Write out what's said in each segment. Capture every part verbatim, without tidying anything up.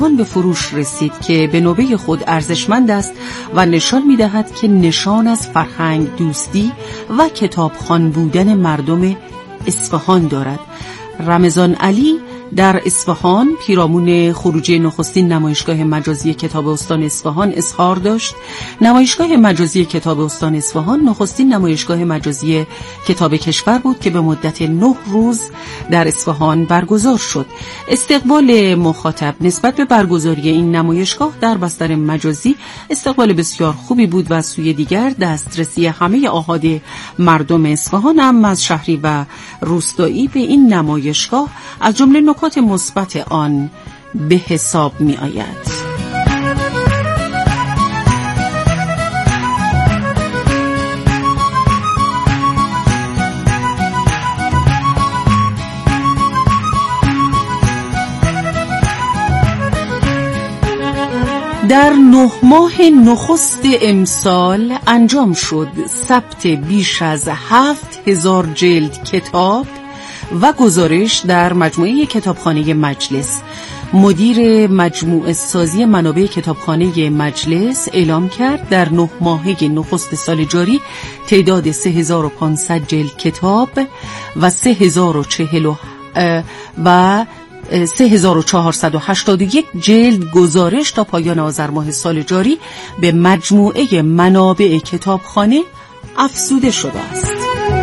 به فروش رسید که به نوبه خود ارزشمند است و نشان می‌دهد که نشان از فرهنگ دوستی و کتابخوان بودن مردم اصفهان دارد. رمضان علی در اصفهان پیرامون خروجی نخستین نمایشگاه مجازی کتاب استان اصفهان اظهار داشت. نمایشگاه مجازی کتاب استان اصفهان نخستین نمایشگاه مجازی کتاب کشور بود که به مدت نه روز در اصفهان برگزار شد. استقبال مخاطب نسبت به برگزاری این نمایشگاه در بستر مجازی استقبال بسیار خوبی بود و از سوی دیگر دسترسی همه آحاد مردم اصفهان هم از شهری و روستایی به این نمایشگاه از جمله نکات مثبت آن به حساب می آید. در نه ماه نخست امسال انجام شد ثبت بیش از هفت هزار جلد کتاب و گزارش در مجموعه کتابخانه مجلس. مدیر مجموعه سازی منابع کتابخانه مجلس اعلام کرد در نه ماهه نخست سال جاری تعداد سه هزار و پانصد جلد کتاب و سه هزار و چهل و سه هزار و چهارصد و هشتاد و یک جلد گزارش تا پایان آذر ماه سال جاری به مجموعه منابع کتابخانه افزوده شده است.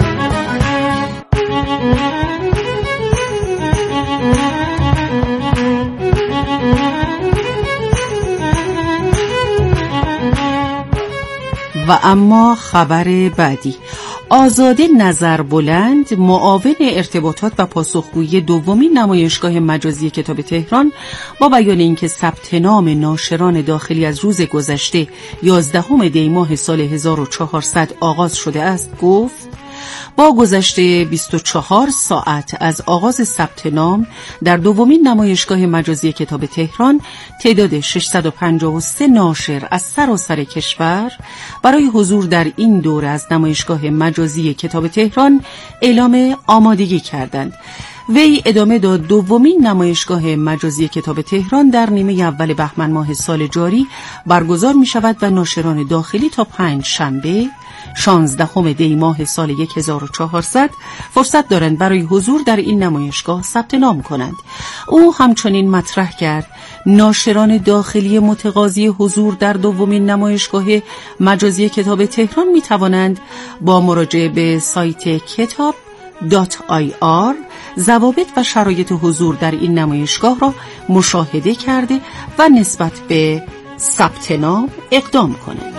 و اما خبر بعدی، آزاده نظربلند معاون ارتباطات و پاسخگویی دومین نمایشگاه مجازی کتاب تهران با بیان اینکه ثبت نام ناشران داخلی از روز گذشته یازدهم دی ماه سال هزار و چهارصد آغاز شده است گفت با گذشت بیست و چهار ساعت از آغاز ثبت نام در دومین نمایشگاه مجازی کتاب تهران تعداد ششصد و پنجاه و سه ناشر از سراسر کشور برای حضور در این دوره از نمایشگاه مجازی کتاب تهران اعلام آمادگی کردند. وی ادامه داد دومین نمایشگاه مجازی کتاب تهران در نیمه اول بهمن ماه سال جاری برگزار می شود و ناشران داخلی تا پنج شنبه شانزدهم دی ماه سال هزار و چهارصد فرصت دارند برای حضور در این نمایشگاه ثبت نام کنند. او همچنین مطرح کرد ناشران داخلی متقاضی حضور در دومین نمایشگاه مجازی کتاب تهران می توانند با مراجعه به سایت کتاب دات آی آر ضوابط و شرایط حضور در این نمایشگاه را مشاهده کرده و نسبت به ثبت نام اقدام کنند.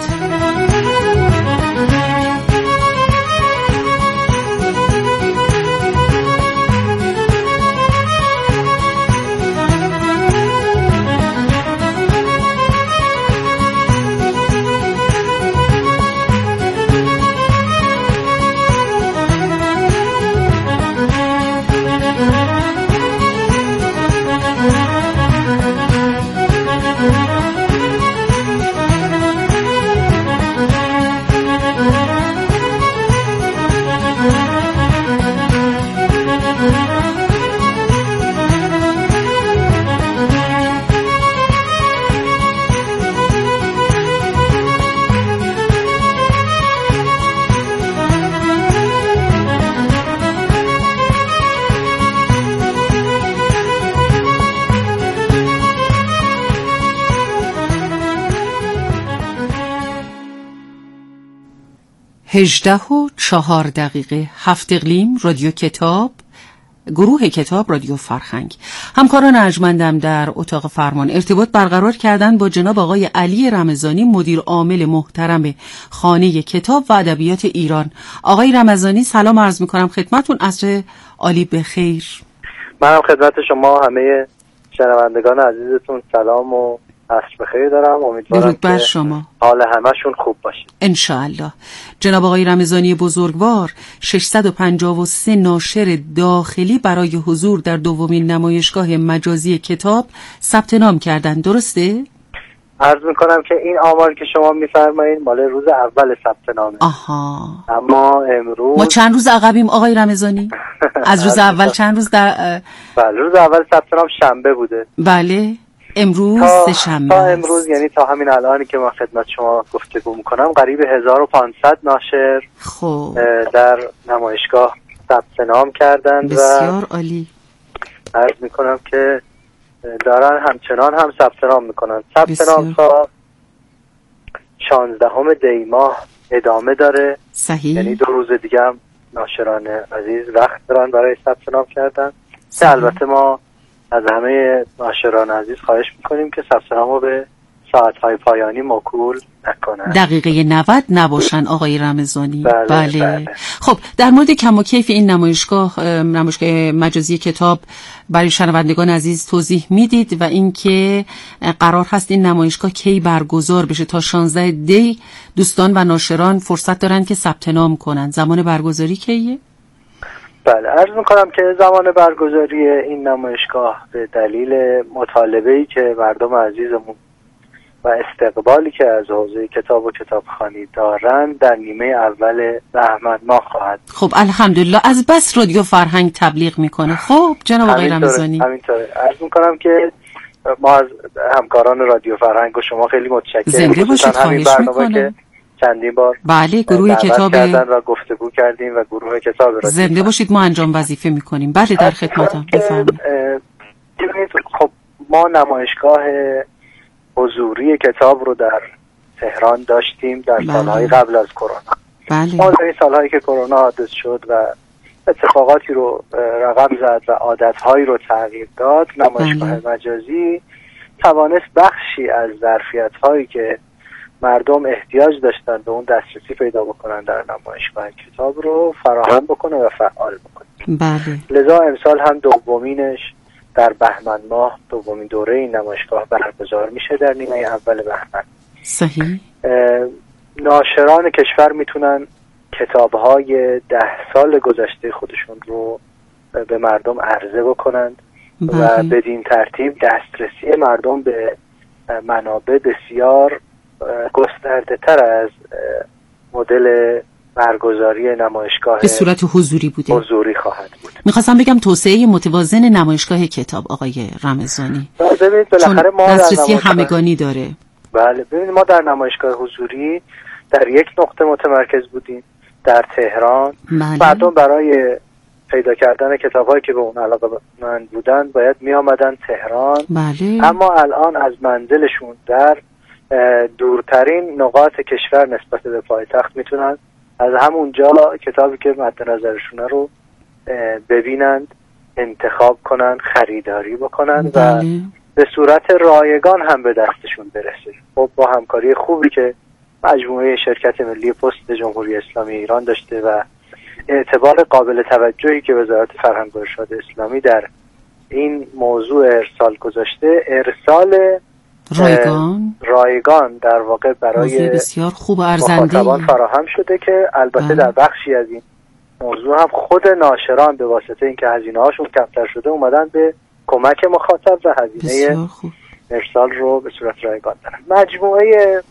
هجده و چهار دقیقه هفت اقلیم رادیو کتاب، گروه کتاب رادیو فرهنگ. همکاران ارجمندم در اتاق فرمان ارتباط برقرار کردن با جناب آقای علی رمضانی، مدیر عامل محترم خانه کتاب و ادبیات ایران. آقای رمضانی سلام عرض می‌کنم خدمتتون، عصر عالی بخیر. منم خدمت شما همه شنوندگان عزیزتون سلام و عصر بخیر دارم. امیدوارم که شما حال همشون خوب باشه ان شاء الله. جناب آقای رمضانی بزرگوار، ششصد و پنجاه و سه ناشر داخلی برای حضور در دومین نمایشگاه مجازی کتاب ثبت نام کردن، درسته؟ عرض میکنم که این آمار که شما میفرمایید مال روز اول ثبت نامه. آها. اما امروز ما چند روز عقبیم آقای رمضانی؟ از روز اول چند روز در بله، روز اول ثبت نام شنبه بوده. بله. امروز سه شنبه تا امروز یعنی تا همین الانی که من خدمت شما گفتگو میکنم قریب هزار و پانصد ناشر خب در نمایشگاه ثبت نام کردن. بسیار عالی. عرض میکنم که دارن همچنان هم ثبت نام میکنن. ثبت نام تا شانزدهم دی ماه ادامه داره. صحیح. یعنی دو روز دیگه هم ناشران عزیز وقت دارن برای ثبت نام کردن. که البته ما از همه ناشران عزیز خواهش میکنیم که ثبت نامو به ساعت‌های پایانی موکول نکنن. دقیقه نود نباشن آقای رمضانی. بله, بله. بله. خب در مورد کم و کیف این نمایشگاه نمایشگاه مجازی کتاب برای شنوندگان عزیز توضیح میدید و اینکه قرار هست این نمایشگاه کی برگزار بشه؟ تا شانزده دی دوستان و ناشران فرصت دارن که ثبت نام کنن. زمان برگزاری کیه؟ بله عرض میکنم که زمان برگزاری این نمایشگاه به دلیل مطالبه‌ای که مردم عزیزمون و استقبالی که از حوزه کتاب و کتابخوانی دارن در نیمه اول بهمن ماه خواهد. خب الحمدلله از بس رادیو فرهنگ تبلیغ میکنه. خب جناب آقای رمضانی همینطوره. عرض میکنم که ما از همکاران رادیو فرهنگ و شما خیلی متشکرم. زنده باشید. خواهش میکنم. چندین بار بله گروه کتاب کردن و گفتگو کردیم و گروه کتاب رادیو زنده باشید. ما انجام وظیفه میکنیم. بله در خدمتم. بفرمایید. خب ما نمایشگاه حضوری کتاب رو در تهران داشتیم در بله. سالهای قبل از کرونا. بله. ما در این سالهایی که کرونا حادث شد و اتفاقاتی رو رقم زد و عادتهایی رو تغییر داد، نمایشگاه بله. مجازی توانست بخشی از ظرفیت‌هایی که مردم احتیاج داشتن به اون دسترسی پیدا بکنن در نمایشگاه کتاب رو فراهم بکنه و فعال بکنه. بله. لذا امسال هم دومینش در بهمن ماه دومین دوره این نمایشگاه برگزار میشه در نیمه اول بهمن. صحیح. ناشران کشور میتونن کتاب‌های ده سال گذشته خودشون رو به مردم عرضه بکنند و بدین ترتیب دسترسی مردم به منابع بسیار گسترده تر از مدل برگزاری نمایشگاه به صورت حضوری بوده حضوری خواهد بود. میخواستم بگم توسعه متوازن نمایشگاه کتاب آقای رمضانی. ببینید بالاخره ما دسترسی همگانی داره. بله ببینید ما در نمایشگاه حضوری در یک نقطه متمرکز بودیم در تهران. بله. مردم برای پیدا کردن کتاب‌هایی که به اون علاقه من بودن باید می آمدن تهران. بله. اما الان از منزلشون در دورترین نقاط کشور نسبت به پایتخت میتونن از همونجا کتابی که مد نظرشونه رو ببینند، انتخاب کنن، خریداری بکنن. بله. و به صورت رایگان هم به دستشون برسه. خب با همکاری خوبی که مجموعه شرکت ملی پست جمهوری اسلامی ایران داشته و اعتبار قابل توجهی که وزارت فرهنگ و ارشاد اسلامی در این موضوع ارسال گذاشته، ارسال رایگان رایگان در واقع برای بسیار خوب ارزنده مخاطبان فراهم شده که البته بله. در بخشی از این موضوع هم خود ناشران به واسطه اینکه هزینه هاشون کمتر شده اومدن به کمک مخاطب و هزینه ارسال رو به صورت رایگان دارن. مجموعه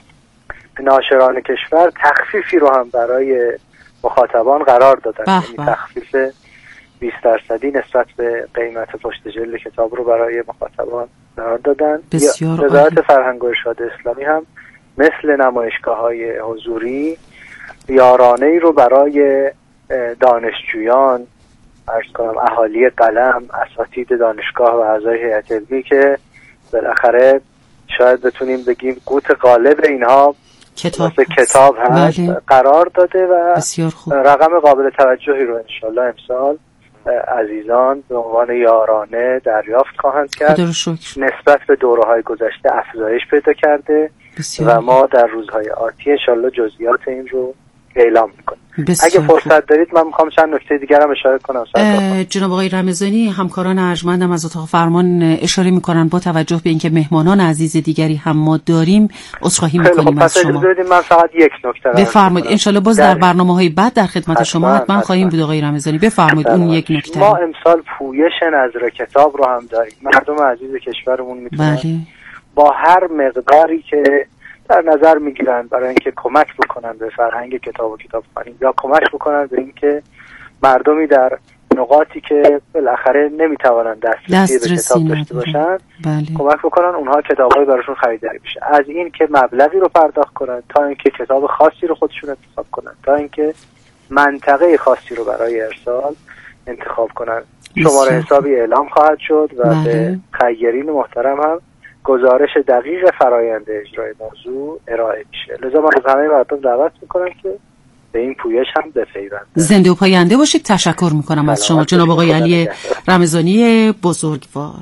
ناشران کشور تخفیفی رو هم برای مخاطبان قرار دادن. یعنی تخفیف بیست درصدی نسبت به قیمت پشت جلد کتاب رو برای مخاطبان قرار دادن. وزارت فرهنگ و ارشاد اسلامی هم مثل نمایشگاه‌های حضوری یارانه‌ای رو برای دانشجویان، عرض کنم اهالی قلم، اساتید دانشگاه و اعضای هیئت علمی که بالاخره شاید بتونیم بگیم قوت غالب اینها کتاب هست, کتاب هست بله. قرار داده و بسیار خوب. رقم قابل توجهی رو انشالله امسال عزیزان به عنوان یارانه دریافت خواهند کرد. نسبت به دوره‌های گذشته افزایش پیدا کرده و ما در روزهای آتی انشالله جزئیات این رو اعلام میکنیم. اگه فرصت دارید من میخوام چند نکته دیگر هم اشاره کنم. جناب آقای رمضانی، همکاران ارجمندم از اتاق فرمان اشاره میکنن با توجه به اینکه مهمانان عزیز دیگری هم ما داریم عذرخواهی میکنیم از شما. من فقط یک نکته بفرمایید. انشالله باز در برنامه‌های بعد در خدمت شما حتما خواهیم بود آقای رمضانی. بفرمایید اون یک نکته. ما امسال پویش نظر کتاب رو هم داریم. مردم عزیز کشورمون میتونن بله. با هر مقداری که در نظر میگیرن برای اینکه کمک بکنن به فرهنگ کتاب و کتابخوانی یا کمک بکنن به اینکه مردمی در نقاطی که بالاخره نمیتوانن دسترسی به کتاب داشته باشن بله. کمک بکنن اونها کتاب‌های براشون خریداری بشه، از این که مبلغی رو پرداخت کنن تا اینکه کتاب خاصی رو خودشون انتخاب کنن تا اینکه منطقه خاصی رو برای ارسال انتخاب کنن. شماره حسابی اعلام خواهد شد و بله. به خیرین محترم هم گزارش دقیق فرآیند اجرای موضوع ارائه میشه. لذا من از همه مردم دعوت میکنم که به این پویش هم بپیوندن. زنده و پاینده باشید. تشکر میکنم از شما جناب آقای علی رمضانی بزرگوار.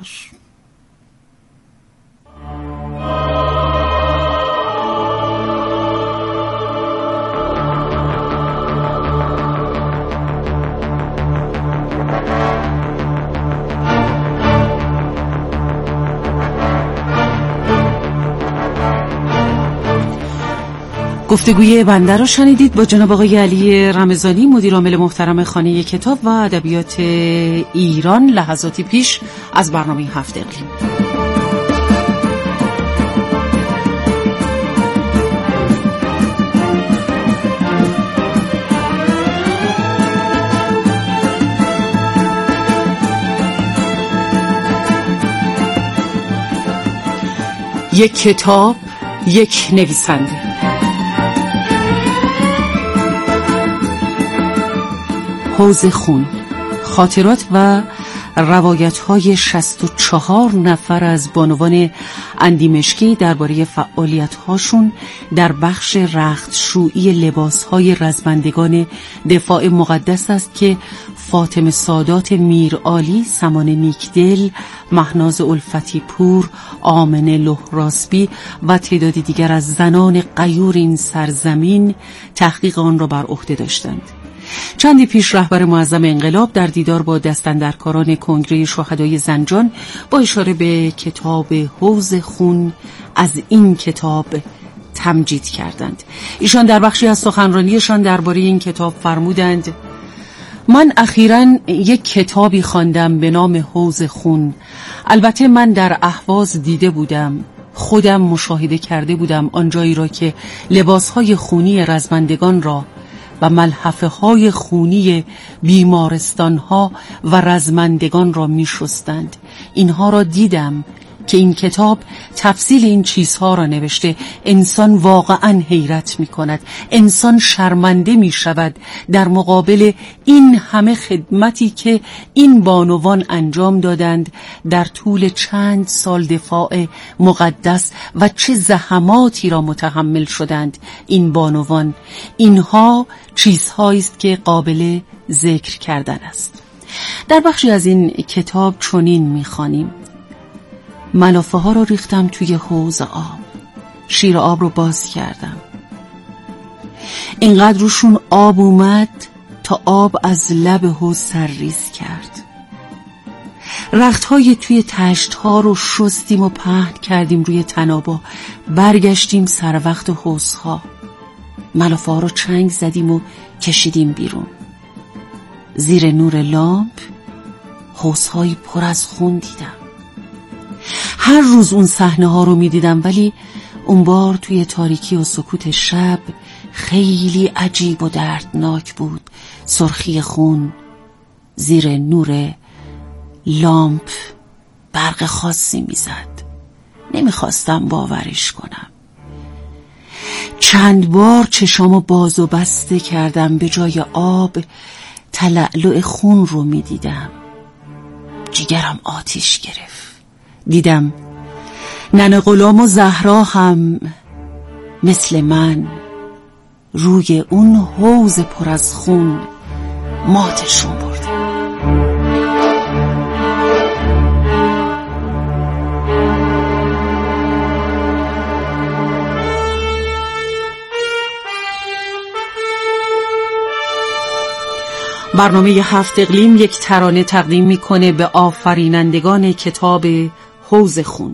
گفتگوی بنده رو شنیدید با جناب آقای علی رمضانی، مدیر عامل محترم خانه کتاب و ادبیات ایران. لحظاتی پیش از برنامه هفت اقلیم. یک کتاب، یک نویسنده. حوض خون، خاطرات و روایت‌های شصت و چهار نفر از بانوان اندیمشکی درباره فعالیت‌هاشون در بخش رختشویی لباس‌های رزمندگان دفاع مقدس است که فاطمه سادات میرعالی، سمانه نیکدل، مهناز الفتی پور، آمنه لهراسبی و تعدادی دیگر از زنان غیور این سرزمین تحقیق آن را بر عهده داشتند. چندی پیش رهبر معظم انقلاب در دیدار با دستاندرکاران کنگره شهدای زنجان با اشاره به کتاب حوض خون از این کتاب تمجید کردند. ایشان در بخشی از سخنرانیشان درباره این کتاب فرمودند: من اخیراً یک کتابی خواندم به نام حوض خون. البته من در اهواز دیده بودم، خودم مشاهده کرده بودم آنجایی را که لباسهای خونی رزمندگان را و ملحفه های خونی بیمارستان ها و رزمندگان را می شستند. اینها را دیدم که این کتاب تفصیل این چیزها را نوشته. انسان واقعا حیرت می کند، انسان شرمنده می شود در مقابل این همه خدمتی که این بانوان انجام دادند در طول چند سال دفاع مقدس و چه زحماتی را متحمل شدند این بانوان. اینها چیزهایی است که قابل ذکر کردن است. در بخشی از این کتاب چنین می‌خوانیم: ملافه ها رو ریختم توی حوض آب، شیر آب رو باز کردم، اینقدر روشون آب اومد تا آب از لب حوض سرریز کرد. رخت های توی تشت ها رو شستیم و پهن کردیم روی تنابا. برگشتیم سر وقت حوض ها، ملافه ها رو چنگ زدیم و کشیدیم بیرون. زیر نور لامپ حوض های پر از خون دیدم. هر روز اون صحنه ها رو می دیدم، ولی اون بار توی تاریکی و سکوت شب خیلی عجیب و دردناک بود. سرخی خون زیر نور لامپ برق خاصی می زد. نمی خواستم باورش کنم. چند بار چشامو باز و بسته کردم، به جای آب تلألؤ خون رو می دیدم. جگرم آتیش گرفت. دیدم ننه غلام و زهرا هم مثل من روی اون حوض پر از خون ماتشون برده. برنامه هفت اقلیم یک ترانه تقدیم میکنه به آفرینندگان کتاب حوض خون.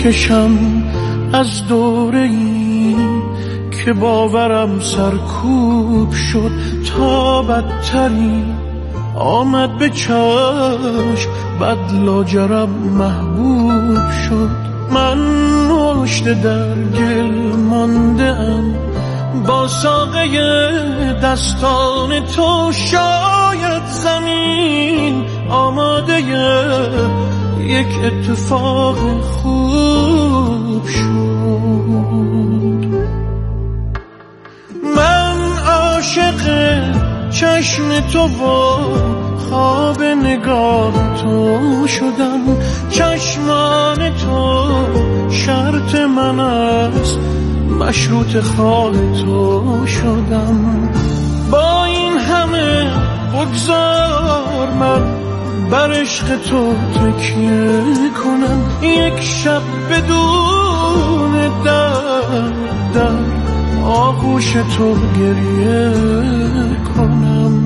میکشم از دوره‌ای که باورم سرکوب شد تا بدتری آمد به چشم، بد لاجرم محبوب شد. من نوشته در گل مانده ام با ساقه دستان تو، شاید زمین آماده یک اتفاق خوب شد. من عاشق چشم تو و خواب نگاه تو شدم، چشمان تو شرط من است، مشروط خواه تو شدم. با این همه بگذار من بر عشق تو تکیه کنم، یک شب بدون در در آغوش تو گریه کنم.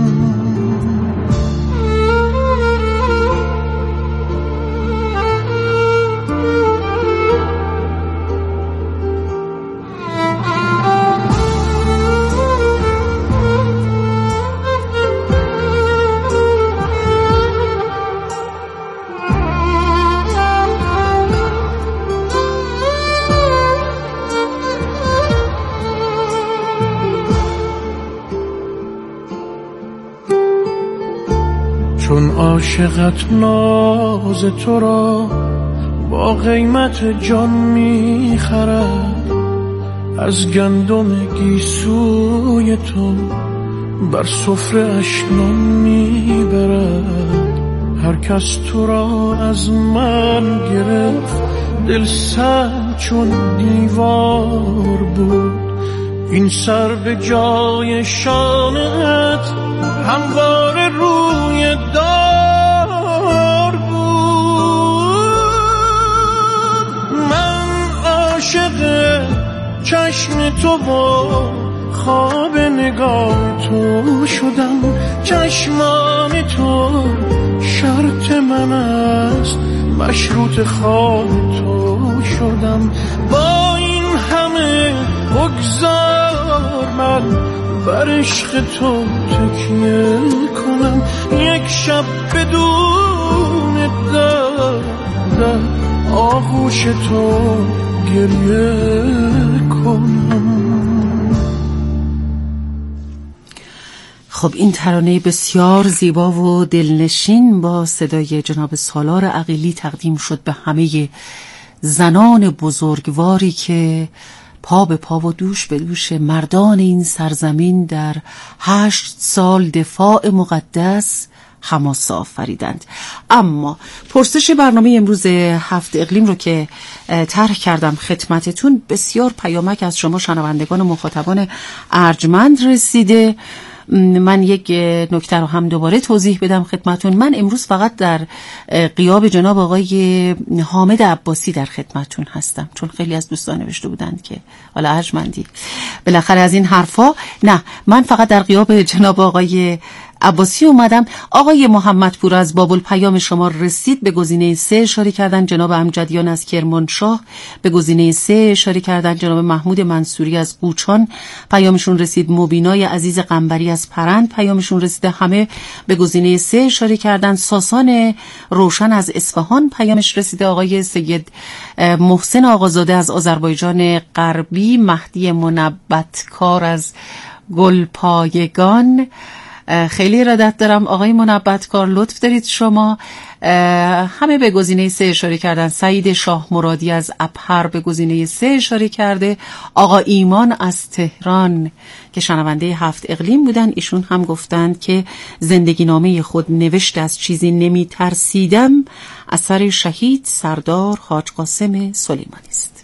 چون عاشقت ناز تو را با قیمت جان میخرد، از گندم گیسوی تو بر سفره اش نان میبرد. هر کس تو را از من گرفت، دل سرد چون دیوار بود. این سر به جای شانت همواره روی دار بود. من عاشق چشم تو و خواب نگاه تو شدم، چشمان تو شرط من است، مشروط خواه تو شدم. با این همه بگذار من بر عشق تو تکیه کنم، یک شب بدون در در آغوش تو گریه کنم. خب این ترانه بسیار زیبا و دلنشین با صدای جناب سالار عقیلی تقدیم شد به همه زنان بزرگواری که پا به پا و دوش به دوش مردان این سرزمین در هشت سال دفاع مقدس حماسه آفریدند. اما پرسش برنامه امروز هفت اقلیم رو که طرح کردم خدمتتون، بسیار پیامک از شما شنوندگان و مخاطبان ارجمند رسیده. من یک نکته رو هم دوباره توضیح بدم خدمتون. من امروز فقط در غیاب جناب آقای حامد عباسی در خدمتون هستم، چون خیلی از دوستان نوشته بودند که حالا ارجمندی بالاخره از این حرفا. نه، من فقط در غیاب جناب آقای عباسی اومدم. آقای محمدپور از بابل پیام شما رسید، به گزینه سه اشاره کردن. جناب امجدیان از کرمانشاه به گزینه سه اشاره کردن. جناب محمود منصوری از قوچان پیامشون رسید. مبینای عزیز قنبری از پرند پیامشون رسیده، همه به گزینه سه اشاره کردن. ساسان روشن از اصفهان پیامش رسیده. آقای سید محسن آقازاده از آذربایجان غربی. مهدی منبتکار از گلپایگان، خیلی ردت دارم آقای منبتکار، لطف دارید شما. همه به گزینه سه اشاره کردن. سعید شاه مرادی از ابهر به گزینه سه اشاره کرده. آقا ایمان از تهران که شنونده هفت اقلیم بودن، ایشون هم گفتند که زندگی نامه خود نوشته از چیزی نمی ترسیدم اثر شهید سردار حاج قاسم سلیمانی است.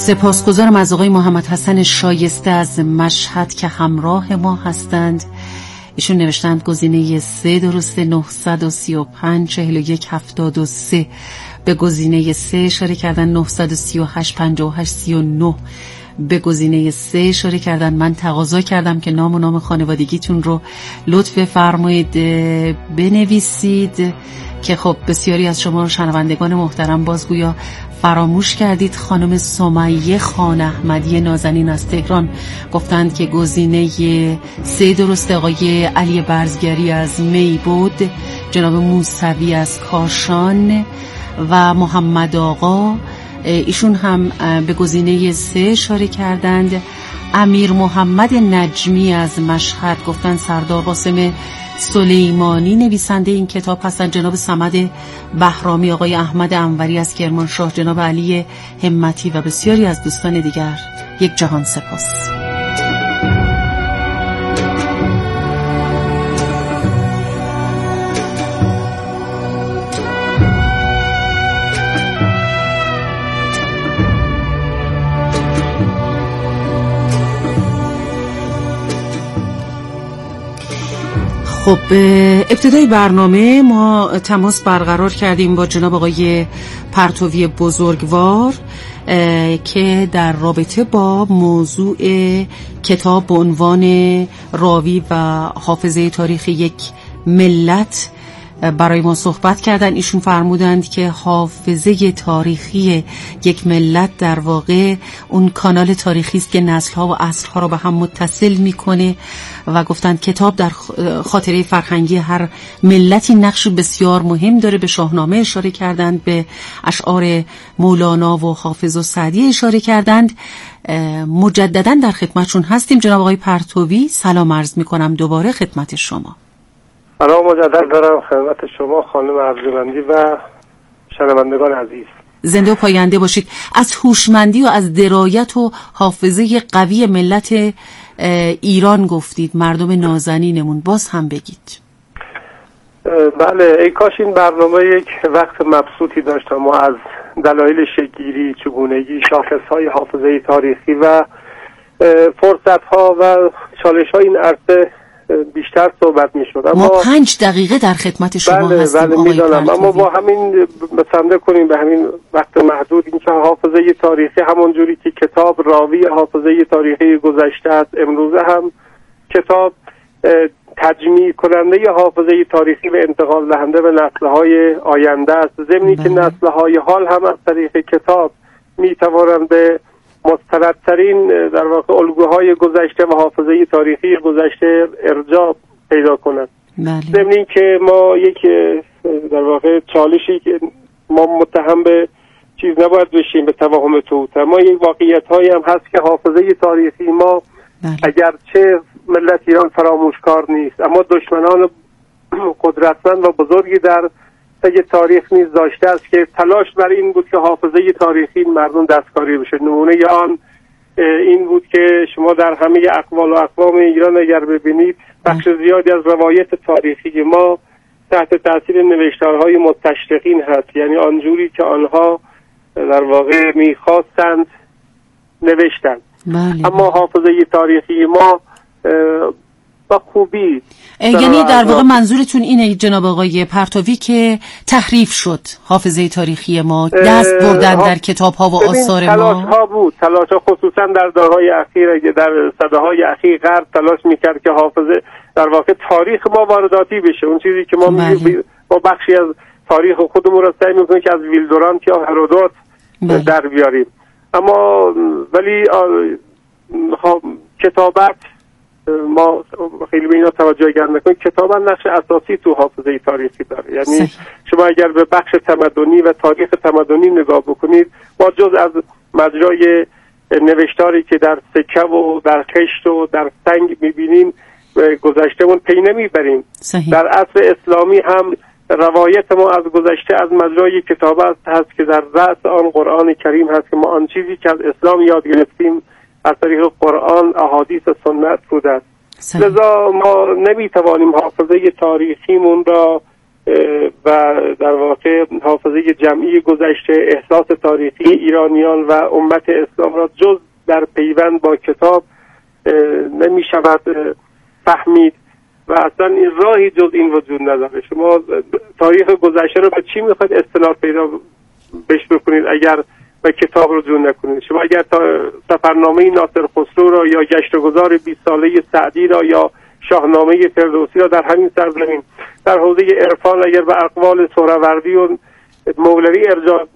سپاسگزارم از آقای محمد حسن شایسته از مشهد که همراه ما هستند. ایشون نوشتند گزینه سه درسته، نهصد و سی و پنج چهل و یک هفتاد و سه به گزینه سه اشاره کردن، نهصد و سی و هشت پنجاه و هشت سی و نه به گزینه سه اشاره کردن. من تقاضا کردم که نام و نام خانوادگیتون رو لطف فرمایید بنویسید که خب بسیاری از شما شنوندگان محترم بازگویا فراموش کردید. خانم سمیه خان احمدی نازنین از تهران گفتند که گزینه سه درسته. آقای علی برزگری از می بود، جناب موسوی از کاشان و محمد آقا ایشون هم به گزینه سه اشاره کردند. امیر محمد نجمی از مشهد گفتند سردار قاسم سلیمانی نویسنده این کتاب هستند. جناب صمد بهرامی، آقای احمد انوری از کرمانشاه، جناب علی همتی و بسیاری از دوستان دیگر یک جهان سپاس. خب ابتدای برنامه ما تماس برقرار کردیم با جناب آقای پرتوی بزرگوار که در رابطه با موضوع کتاب به عنوان راوی و حافظه تاریخ یک ملت برای ما صحبت کردن. ایشون فرمودند که حافظه تاریخی یک ملت در واقع اون کانال تاریخی است که نسل‌ها و عصرها رو به هم متصل میکنه و گفتند کتاب در خاطره فرهنگی هر ملتی نقش بسیار مهم داره. به شاهنامه اشاره کردند، به اشعار مولانا و حافظ و سعدی اشاره کردند. مجددا در خدمتشون هستیم. جناب آقای پرتوی سلام عرض میکنم دوباره خدمت شما. سلام مجدد دارم خدمت شما خانم ارجمندی و شنوندگان عزیز. زنده و پاینده باشید. از هوشمندی و از درایت و حافظه قوی ملت ایران گفتید، مردم نازنینمون، باز هم بگید. بله، ای کاش این برنامه یک وقت مبسوطی داشت ما از دلایل شکل‌گیری، چگونگی، شاخص‌های حافظه تاریخی و فرصت‌ها و چالش‌های این عرصه بیشتر صحبت می‌شد. ما پنج دقیقه در خدمت شما بله هستیم. بله میدانم، اما با همین بسنده کنیم به همین وقت محدود اینکه حافظه تاریخی همون جوری که کتاب راوی حافظه تاریخی گذشته است، امروزه هم کتاب تجمیع کننده حافظه تاریخی و انتقال دهنده به نسل‌های آینده است، ضمنی که نسل‌های حال هم از طریق کتاب می‌توانند به مستندترین در واقع الگوهای گذشته و حافظه تاریخی گذشته ارجاع پیدا کنند. ضمن که ما یک در واقع چالشی که ما متهم به چیز نباید بشیم، به توهم توت، ما یک واقعیت هایی هم هست که حافظه تاریخی ما بله. اگرچه ملت ایران فراموشکار نیست، اما دشمنان قدرتمند و بزرگی در طی تاریخ نیز داشته است که تلاش بر این بود که حافظه تاریخی مردم دستکاری بشه. نمونه آن این بود که شما در همه اقوال و اقوام ایران اگر ببینید بخش زیادی از روایت تاریخی ما تحت تاثیر نوشتارهای مستشرقین هست، یعنی آنجوری که آنها در واقع میخواستند نوشتند. بله. اما حافظه تاریخی ما با خوبی، یعنی در واقع منظورتون اینه جناب آقای پرتوی که تحریف شد حافظه تاریخی ما، دست بردن در کتاب ها و آثار ما. تلاش ها بود، تلاش ها خصوصا در دورهای اخیر، در سده های اخیر غرب تلاش میکرد که حافظه در واقع تاریخ ما وارداتی بشه. اون چیزی که ما بله. ما بخشی از تاریخ خودمون رو سعی میکنیم که از ویلدورانت یا هرودوت بله. در بیاریم، اما ولی کتابت ما خیلی به اینا توجه گرم نکنیم. کتاب نقش اساسی تو حافظه تاریخی داره، یعنی صحیح. شما اگر به بخش تمدنی و تاریخ تمدنی نگاه بکنید، ما جز از مجرای نوشتاری که در سکه و در خشت و در سنگ میبینیم گذشتهمون پی نمیبریم. در عصر اسلامی هم روایت ما از گذشته از مجرای کتاب هست که در رأس آن قرآن کریم هست که ما آن چیزی که از اسلام یاد گرفتیم از طریق قرآن، احادیث و سنت بوده است. لذا ما نمیتوانیم حافظه تاریخیمون را و در واقع حافظه جمعی گذشته، احساس تاریخی ایرانیان و امت اسلام را جز در پیوند با کتاب نمی شود فهمید و اصلا این راهی جز این وجود نداره. شما تاریخ گذشته رو به چی میخواید استناد پیدا بهش بکنید اگر به کتاب رجوع نکنید؟ شما اگر تا سفرنامه ناصر خسرو را یا گشتگذار بیست ساله سعدی را یا شاهنامه فردوسی را در همین سرزمین در حوزه عرفان اگر به اقوال سهروردی و مولوی ارجاع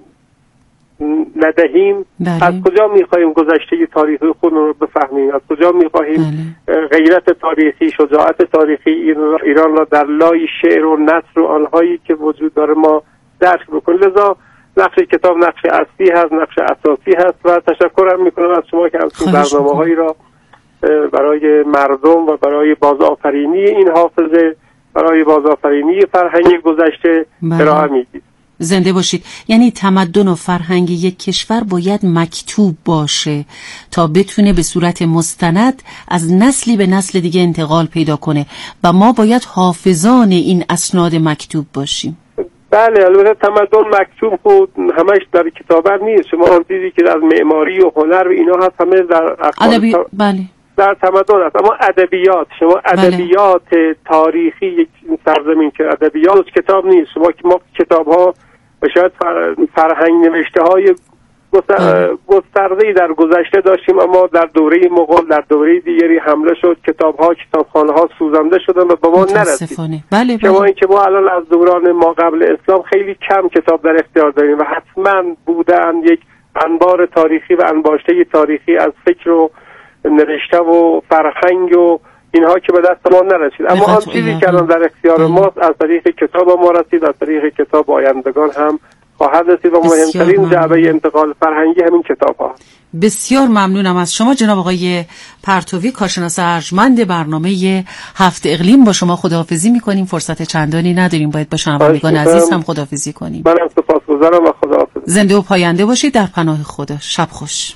ندهیم، بله. از کجا میخواهیم گذشته تاریخی خودمون رو بفهمیم؟ از کجا میخواهیم بله. غیرت تاریخی، شجاعت تاریخی ایران را در لای شعر و نثر و آنهایی که وجود داره ما درک بکنیم؟ لذا نقش کتاب نقش اصلی هست، نقش اساسی هست و تشکرم میکنم از شما که همچین برنامه‌هایی را برای مردم و برای بازآفرینی این حافظه، برای بازآفرینی فرهنگ گذشته ارائه میدید. زنده باشید. یعنی تمدن و فرهنگ یک کشور باید مکتوب باشه تا بتونه به صورت مستند از نسلی به نسل دیگه انتقال پیدا کنه و ما باید حافظان این اسناد مکتوب باشیم. بله، البته تمدن مکتوب خود همش در کتابت نیست. شما آن چیزی که از معماری و هنر و اینا هست همه در ادبی... تا... بله. در تمدن هست. اما ادبیات، شما ادبیات بله. تاریخی یک سرزمین که ادبیات کتاب نیست. شما که ما کتاب ها و شاید فرهنگ نوشته های گسترده‌ای در گذشته داشتیم، اما در دوره مغول، در دوره دیگری حمله شد، کتاب ها کتابخانه ها سوزانده شدن و به ما نرسید. بله بله. شما این که ما الان از دوران ما قبل اسلام خیلی کم کتاب در اختیار داریم و حتما بودن یک انبار تاریخی و انباشته تاریخی از فکر و نوشته و فرهنگ و اینها که به دست ما نرسید. اما آن چیزی که الان در اختیار ماست از طریق کتاب ما رسید، از طریق کتاب آیندگان هم خواهد رسید و مهمترین جعبه انتقال فرهنگی همین کتاب ها. بسیار ممنونم از شما جناب آقای پرتوی، کارشناس ارجمند برنامه هفت اقلیم. با شما خداحافظی میکنیم، فرصت چندانی نداریم، باید با شنوندگان عزیز هم خداحافظی کنیم. منم سپاسگزارم و خداحافظ. زنده و پاینده باشید، در پناه خدا. شب خوش.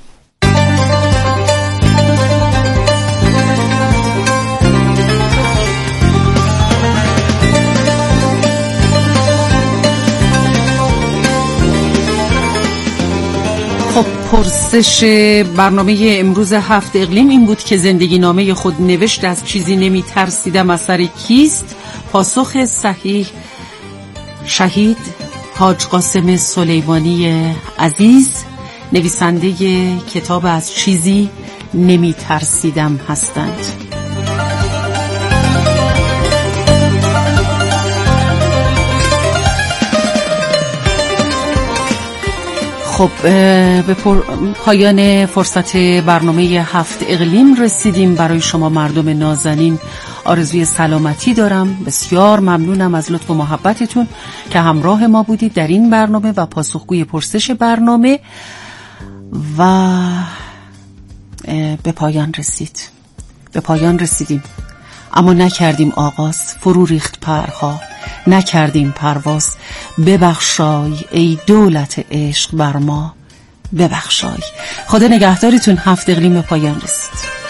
خب پرسش برنامه امروز هفت اقلیم این بود که زندگی نامه خود نوشت از چیزی نمی ترسیدم اثر کیست؟ پاسخ صحیح شهید حاج قاسم سلیمانی عزیز، نویسنده کتاب از چیزی نمی ترسیدم هستند. خب به پایان فرصت برنامه هفت اقلیم رسیدیم. برای شما مردم نازنین آرزوی سلامتی دارم. بسیار ممنونم از لطف و محبتتون که همراه ما بودید در این برنامه و پاسخگوی پرسش برنامه و به پایان رسید. به پایان رسیدیم اما نکردیم آغاز، فرو ریخت پرها، نکردیم پرواز. ببخشای ای دولت عشق بر ما، ببخشای. خدا نگهدارتون. هفت اقلیم به پایان رسید.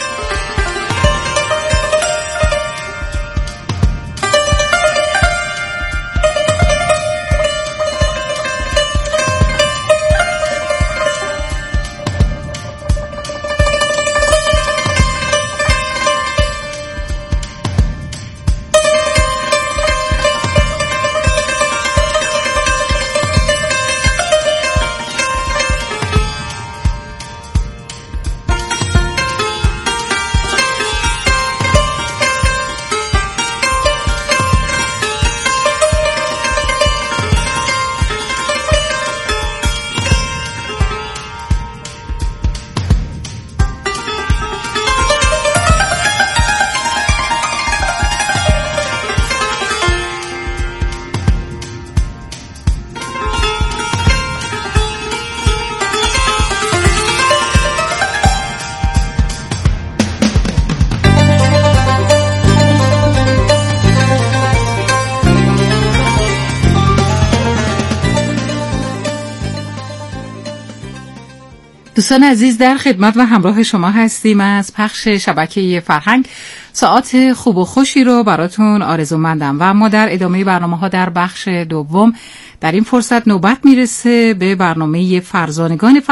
دوستان عزیز، در خدمت و همراه شما هستیم از پخش شبکه فرهنگ ساعت خوب و خوشی رو براتون آرزومندم و ما در ادامه برنامه‌ها در بخش دوم در این فرصت نوبت میرسه به برنامه فرزانگان